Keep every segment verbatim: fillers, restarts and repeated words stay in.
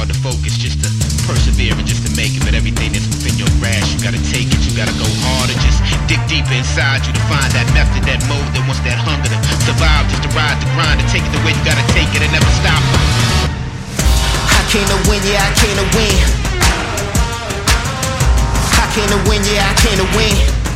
hard to focus, just to persevere and just to make it. But everything that's within your grasp, you gotta take it, you gotta go harder. Just dig deeper inside you to find that method, that mode that wants that hunger to survive, just to ride the grind, to take it the way you gotta take it and never stop. I came to win, yeah, I came to win. I came to win, yeah, I came to win.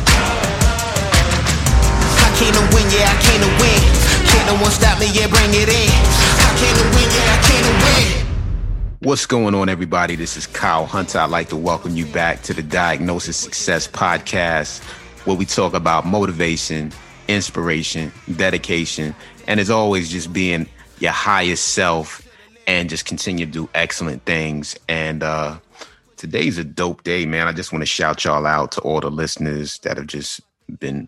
I came to win, yeah, I came to win. Can't no one stop me, yeah, bring it in. I came to win, yeah, I came to win. What's going on, everybody? This is Kyle Hunter. I'd like to welcome you back to the Diagnosis Success Podcast, where we talk about motivation, inspiration, dedication, and as always, just being your highest self and just continue to do excellent things. And uh, today's a dope day, man. I just want to shout y'all out to all the listeners that have just been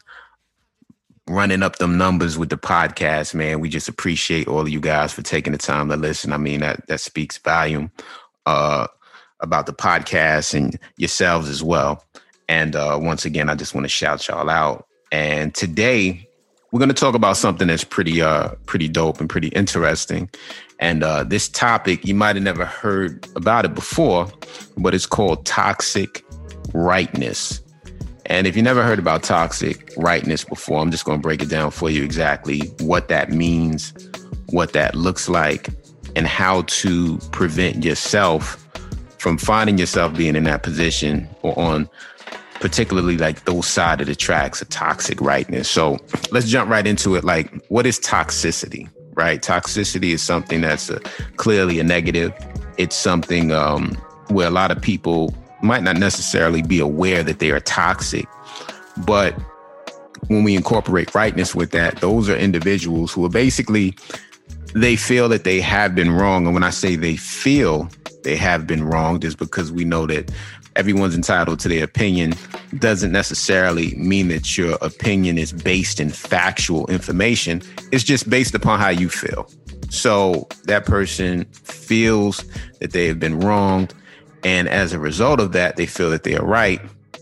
running up them numbers with the podcast, man. We just appreciate all of you guys for taking the time to listen. I mean, that, that speaks volume uh, about the podcast and yourselves as well. And uh, once again, I just want to shout y'all out. And today we're going to talk about something that's pretty, uh, pretty dope and pretty interesting. And uh, this topic, you might have never heard about it before, but it's called toxic rightness. And if you never heard about toxic rightness before, I'm just going to break it down for you exactly what that means, what that looks like, and how to prevent yourself from finding yourself being in that position or on particularly like those side of the tracks of toxic rightness. So let's jump right into it. Like, what is toxicity, right? Toxicity is something that's a, clearly a negative. It's something um, where a lot of people might not necessarily be aware that they are toxic. But when we incorporate rightness with that, those are individuals who are basically, they feel that they have been wrong. And when I say they feel they have been wronged, is because we know that everyone's entitled to their opinion. Doesn't necessarily mean that your opinion is based in factual information. It's just based upon how you feel. So that person feels that they have been wronged. And as a result of that, they feel that they are right,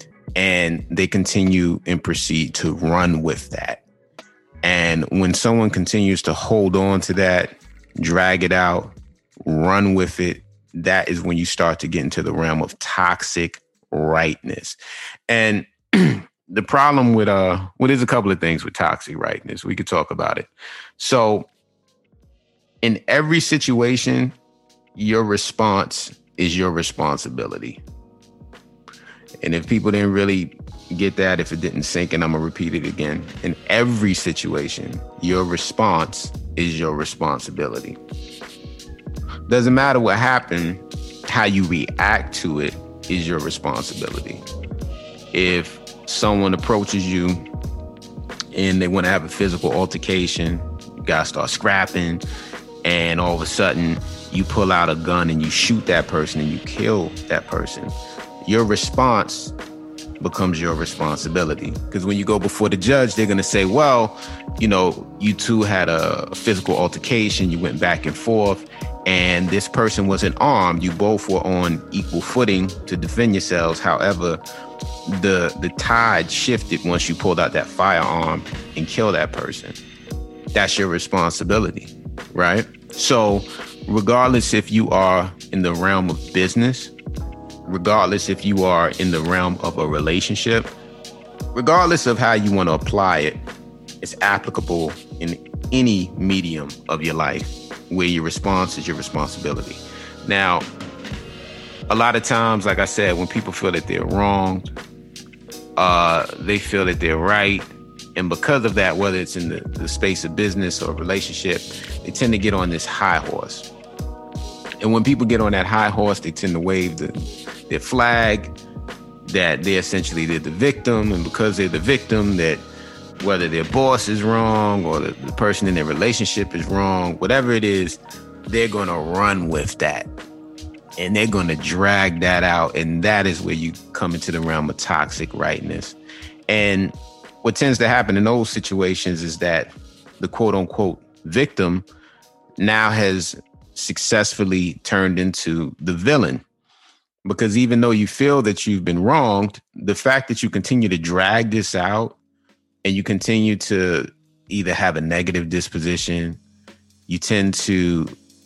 and they continue and proceed to run with that. And when someone continues to hold on to that, drag it out, run with it, that is when you start to get into the realm of toxic rightness. And the problem with, uh, well, there's a couple of things with toxic rightness. We could talk about it. So in every situation, your response is your responsibility. And if people didn't really get that, if it didn't sink in, I'm gonna repeat it again. In every situation, your response is your responsibility. Doesn't matter what happened, how you react to it is your responsibility. If someone approaches you and they want to have a physical altercation, you guys start scrapping, and all of a sudden you pull out a gun and you shoot that person and you kill that person, your response becomes your responsibility. Because when you go before the judge, they're going to say, well, you know, you two had a physical altercation, you went back and forth, and this person wasn't armed. You both were on equal footing to defend yourselves. However, the the tide shifted once you pulled out that firearm and killed that person. That's your responsibility, right? So regardless if you are in the realm of business, regardless if you are in the realm of a relationship, regardless of how you want to apply it, it's applicable in any medium of your life where your response is your responsibility. Now, a lot of times, like I said, when people feel that they're wronged, uh, they feel that they're right. And because of that, whether it's in the, the space of business or relationship, they tend to get on this high horse. And when people get on that high horse, they tend to wave the, their flag that they're essentially they're the victim. And because they're the victim, that whether their boss is wrong or the, the person in their relationship is wrong, whatever it is, they're going to run with that. And they're going to drag that out. And that is where you come into the realm of toxic rightness. And what tends to happen in those situations is that the quote unquote victim now has successfully turned into the villain. Because even though you feel that you've been wronged, the fact that you continue to drag this out and you continue to either have a negative disposition, you tend to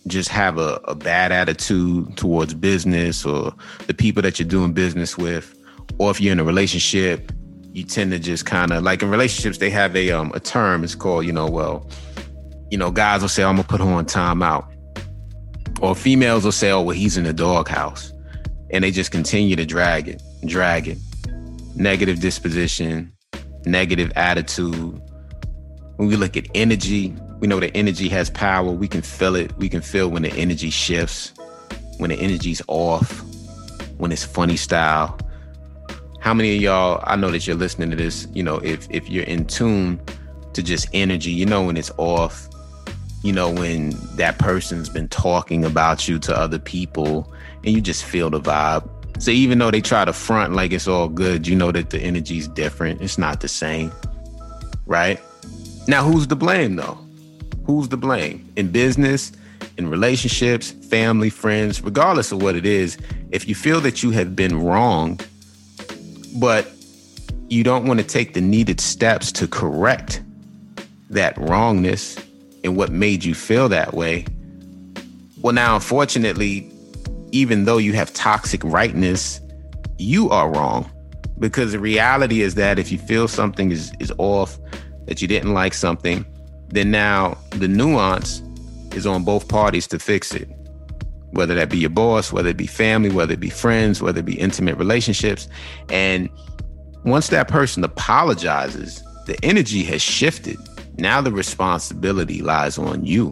just have a, a bad attitude towards business or the people that you're doing business with, or if you're in a relationship, you tend to just kind of, like in relationships, they have a um a term. It's called, you know, well, you know, guys will say, I'm gonna put her on timeout. Or females will say, oh, well, he's in the doghouse. And they just continue to drag it, drag it. Negative disposition, negative attitude. When we look at energy, we know that energy has power. We can feel it. We can feel when the energy shifts, when the energy's off, when it's funny style. How many of y'all, I know that you're listening to this, you know, if if you're in tune to just energy, you know when it's off, you know when that person's been talking about you to other people and you just feel the vibe. So even though they try to front like it's all good, you know that the energy's different. It's not the same, right? Now, who's to blame though? Who's to blame? In business, in relationships, family, friends, regardless of what it is, if you feel that you have been wronged, but you don't want to take the needed steps to correct that wrongness and what made you feel that way, well, now, unfortunately, even though you have toxic rightness, you are wrong. Because the reality is that if you feel something is, is off, that you didn't like something, then now the nuance is on both parties to fix it. Whether that be your boss, whether it be family, whether it be friends, whether it be intimate relationships. And once that person apologizes, the energy has shifted. Now the responsibility lies on you.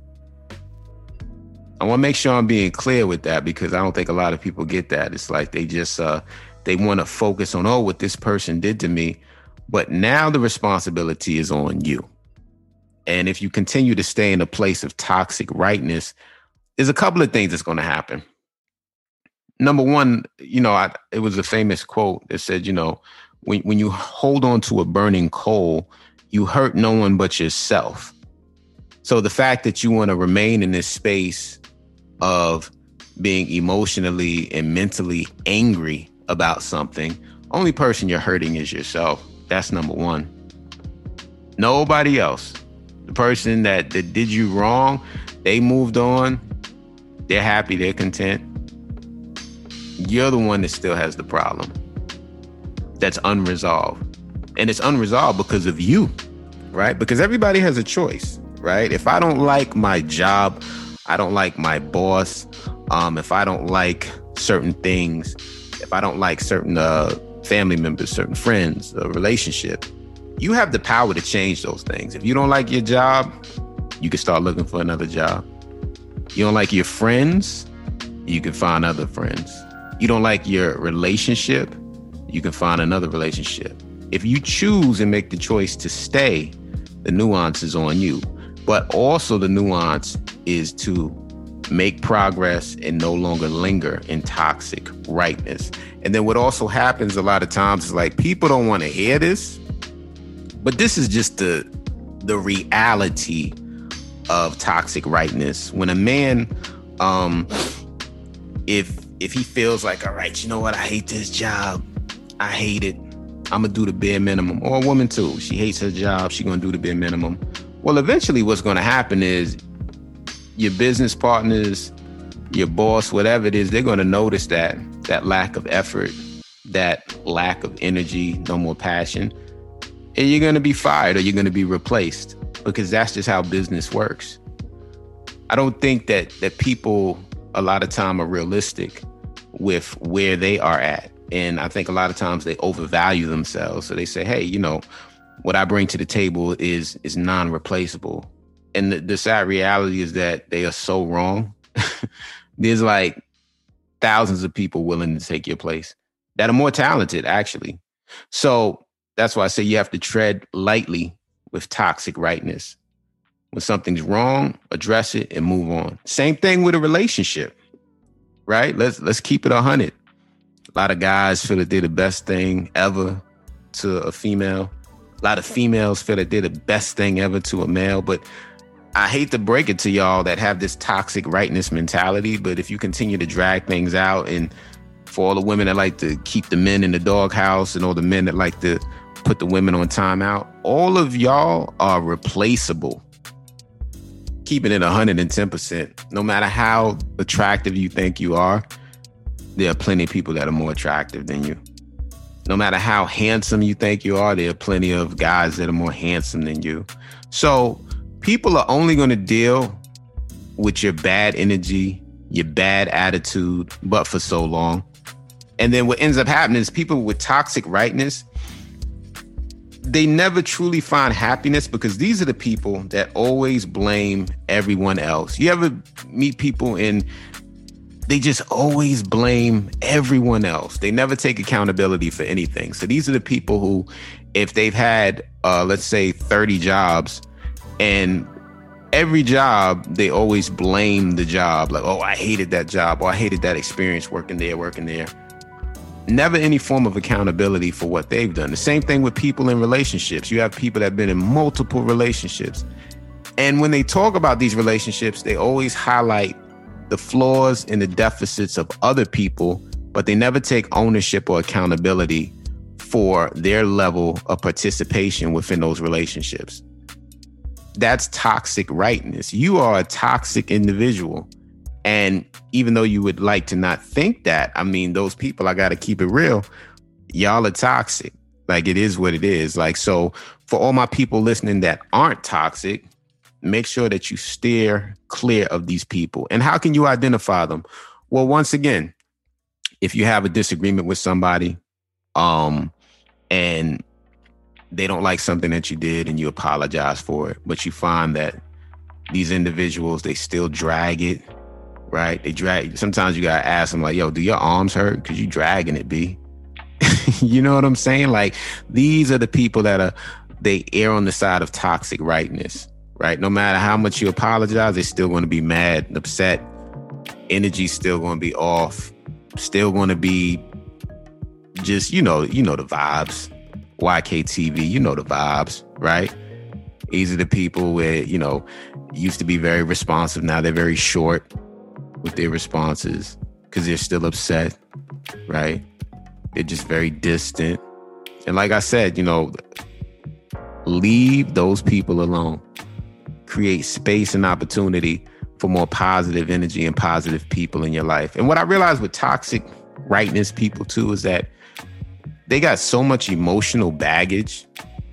I want to make sure I'm being clear with that, because I don't think a lot of people get that. It's like they just, uh, they want to focus on, oh, what this person did to me. But now the responsibility is on you. And if you continue to stay in a place of toxic rightness, there's a couple of things that's going to happen. Number one, you know, I, it was a famous quote that said, you know, when, when you hold on to a burning coal, you hurt no one but yourself. So the fact that you want to remain in this space of being emotionally and mentally angry about something, only person you're hurting is yourself. That's number one. Nobody else. The person that, that did you wrong, they moved on. They're happy, they're content. You're the one that still has the problem that's unresolved. And it's unresolved because of you, right? Because everybody has a choice, right? If I don't like my job, I don't like my boss, um, if I don't like certain things, if I don't like certain uh, family members, certain friends, a relationship, you have the power to change those things. If you don't like your job, you can start looking for another job. You don't like your friends, you can find other friends. You don't like your relationship, you can find another relationship. If you choose and make the choice to stay, the nuance is on you. But also the nuance is to make progress and no longer linger in toxic rightness. And then what also happens a lot of times is like people don't want to hear this, but this is just the the reality of toxic rightness. When a man, um, if if he feels like, all right, you know what, I hate this job, I hate it, I'm gonna do the bare minimum. Or a woman too, she hates her job, she gonna do the bare minimum. Well, eventually what's gonna happen is your business partners, your boss, whatever it is, they're gonna notice that, that lack of effort, that lack of energy, no more passion, and you're gonna be fired or you're gonna be replaced, because that's just how business works. I don't think that that people a lot of time are realistic with where they are at. And I think a lot of times they overvalue themselves. So they say, hey, you know, what I bring to the table is is non-replaceable. And the, the sad reality is that they are so wrong. There's like thousands of people willing to take your place that are more talented, actually. So that's why I say you have to tread lightly with toxic rightness. When something's wrong, address it and move on. Same thing with a relationship, right? Let's let's keep it a hundred. A lot of guys feel that they're the best thing ever to a female. A lot of females feel that they're the best thing ever to a male. But I hate to break it to y'all that have this toxic rightness mentality, but if you continue to drag things out, and for all the women that like to keep the men in the doghouse and all the men that like to put the women on timeout, all of y'all are replaceable. keeping it one hundred ten percent, no matter how attractive you think you are, there are plenty of people that are more attractive than you. No matter how handsome you think you are, there are plenty of guys that are more handsome than you. So people are only going to deal with your bad energy, your bad attitude, but for so long. And then what ends up happening is people with toxic rightness, they never truly find happiness, because these are the people that always blame everyone else. You ever meet people and they just always blame everyone else? They never take accountability for anything. So these are the people who, if they've had, uh, let's say thirty jobs, and every job, they always blame the job. Like, oh, I hated that job, or I hated that experience working there, working there. Never any form of accountability for what they've done. The same thing with people in relationships. You have people that have been in multiple relationships. And when they talk about these relationships, they always highlight the flaws and the deficits of other people, but they never take ownership or accountability for their level of participation within those relationships. That's toxic rightness. You are a toxic individual. And even though you would like to not think that, I mean, those people, I got to keep it real, y'all are toxic. Like, it is what it is. Like, so for all my people listening that aren't toxic, make sure that you steer clear of these people. And how can you identify them? Well, once again, if you have a disagreement with somebody, um, and they don't like something that you did and you apologize for it, but you find that these individuals, they still drag it. Right? They drag. Sometimes you got to ask them, like, yo, do your arms hurt? Because you dragging it, B. You know what I'm saying? Like, these are the people that are, they err on the side of toxic rightness, right? No matter how much you apologize, they're still going to be mad and upset. Energy's still going to be off. Still going to be just, you know, you know the vibes. Y K T V, you know the vibes, right? These are the people where, you know, used to be very responsive. Now they're very short with their responses because they're still upset, right? They're just very distant. And like I said, you know, leave those people alone. Create space and opportunity for more positive energy and positive people in your life. And what I realized with toxic rightness people too is that they got so much emotional baggage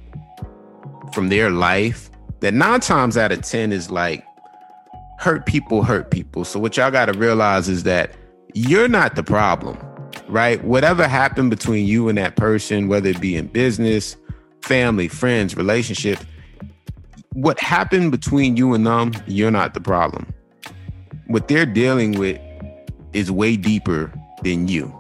from their life that nine times out of ten is like, hurt people hurt people. So what y'all got to realize is that you're not the problem, right? Whatever happened between you and that person, whether it be in business, family, friends, relationship, what happened between you and them, you're not the problem. What they're dealing with is way deeper than you.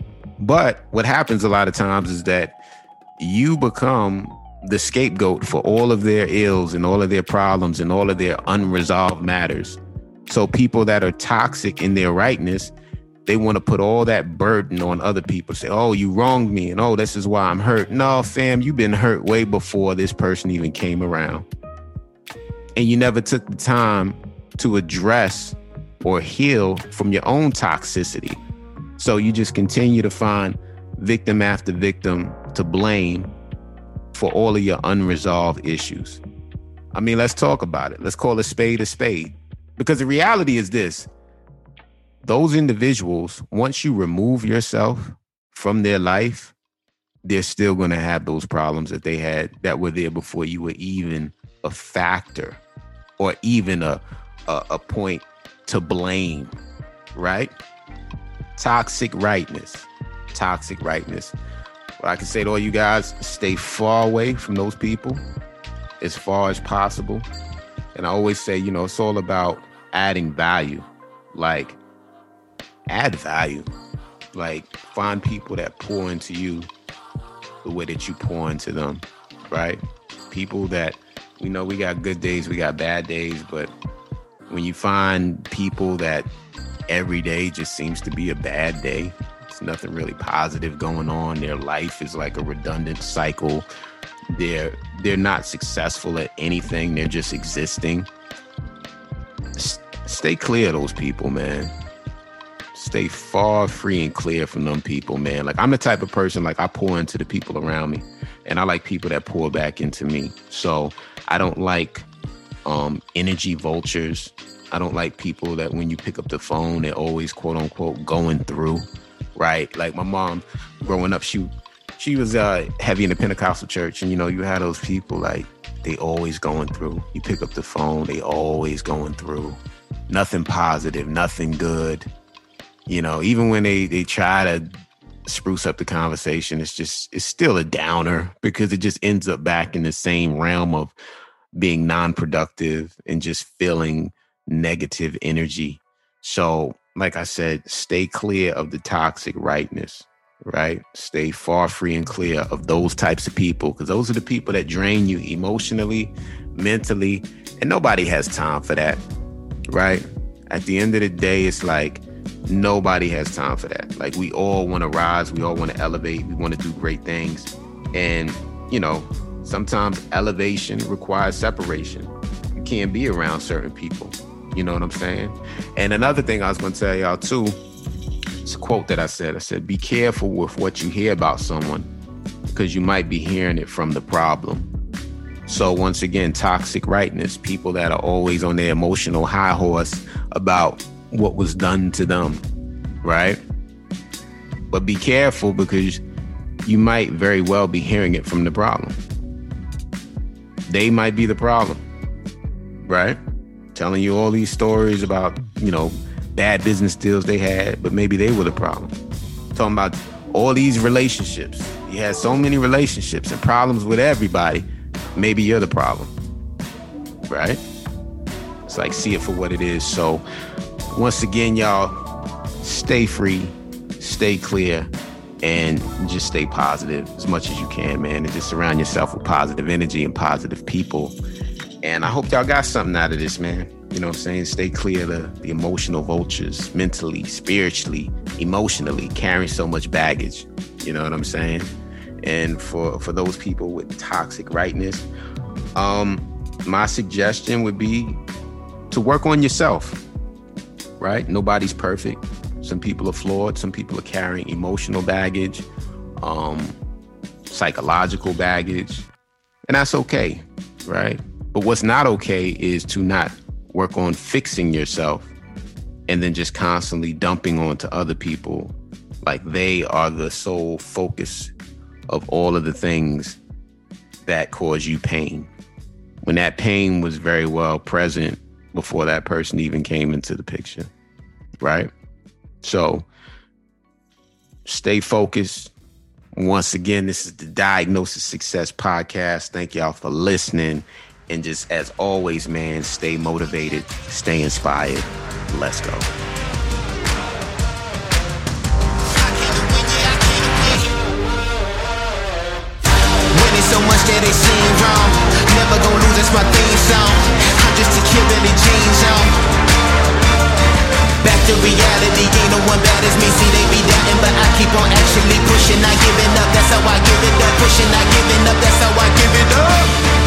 But what happens a lot of times is that you become the scapegoat for all of their ills and all of their problems and all of their unresolved matters. So people that are toxic in their rightness, they want to put all that burden on other people. Say, oh, you wronged me. And oh, this is why I'm hurt. No, fam, you've been hurt way before this person even came around. And you never took the time to address or heal from your own toxicity. So you just continue to find victim after victim to blame for all of your unresolved issues. I mean, let's talk about it. Let's call a spade a spade. Because the reality is this: those individuals, once you remove yourself from their life, they're still going to have those problems that they had that were there before you were even a factor or even a, a, a point to blame, right? Toxic rightness, toxic rightness. What I can say to all you guys, stay far away from those people as far as possible. And I always say, you know, it's all about adding value. Like, add value. Like, find people that pour into you the way that you pour into them, right? People that, we know we got good days, we got bad days, but when you find people that every day just seems to be a bad day, there's nothing really positive going on, their life is like a redundant cycle, they're they're not successful at anything, they're just existing. S- stay clear of those people, man. Stay far free and clear from them people, man. Like, I'm the type of person, like, I pour into the people around me, and I like people that pour back into me. So I don't like um, energy vultures. I don't like people that when you pick up the phone, they're always quote unquote going through, right? Like my mom growing up, she she was uh, heavy in the Pentecostal church. And, you know, you had those people like they always going through. You pick up the phone, they always going through. Nothing positive, nothing good. You know, even when they, they try to spruce up the conversation, it's just, it's still a downer because it just ends up back in the same realm of being non-productive and just feeling negative energy. So, like I said, stay clear of the toxic rightness, right? Stay far free and clear of those types of people, because those are the people that drain you emotionally, mentally, and nobody has time for that, right? At the end of the day, it's like nobody has time for that. Like, we all want to rise, we all want to elevate, we want to do great things. And, you know, sometimes elevation requires separation. You can't be around certain people. You know what I'm saying? And another thing I was going to tell y'all too, it's a quote that I said. I said, be careful with what you hear about someone, because you might be hearing it from the problem. So once again, toxic rightness, people that are always on their emotional high horse about what was done to them, right? But be careful, because you might very well be hearing it from the problem. They might be the problem, right? Telling you all these stories about, you know, bad business deals they had, but maybe they were the problem. Talking about all these relationships. You had so many relationships and problems with everybody. Maybe you're the problem, right? It's like, see it for what it is. So once again, y'all, stay free, stay clear, and just stay positive as much as you can, man. And just surround yourself with positive energy and positive people. And I hope y'all got something out of this, man. You know what I'm saying? Stay clear of the, the emotional vultures, mentally, spiritually, emotionally, carrying so much baggage. You know what I'm saying? And for, for those people with toxic rightness, um, my suggestion would be to work on yourself, right? Nobody's perfect. Some people are flawed. Some people are carrying emotional baggage, um, psychological baggage, and that's okay, right? But what's not okay is to not work on fixing yourself and then just constantly dumping onto other people like they are the sole focus of all of the things that cause you pain, when that pain was very well present before that person even came into the picture, right? So stay focused. Once again, this is the Diagnosis Success Podcast. Thank y'all for listening. And just as always, man, stay motivated, stay inspired. Let's go. Winning so much that they seem wrong. Never gonna lose, that's my theme song. I'm just a kid in the jeans on. Back to reality, ain't no one bad as me. See, they be doubting, but I keep on actually pushing, not giving up. That's how I give it up. Pushing, not giving up. That's how I give it up.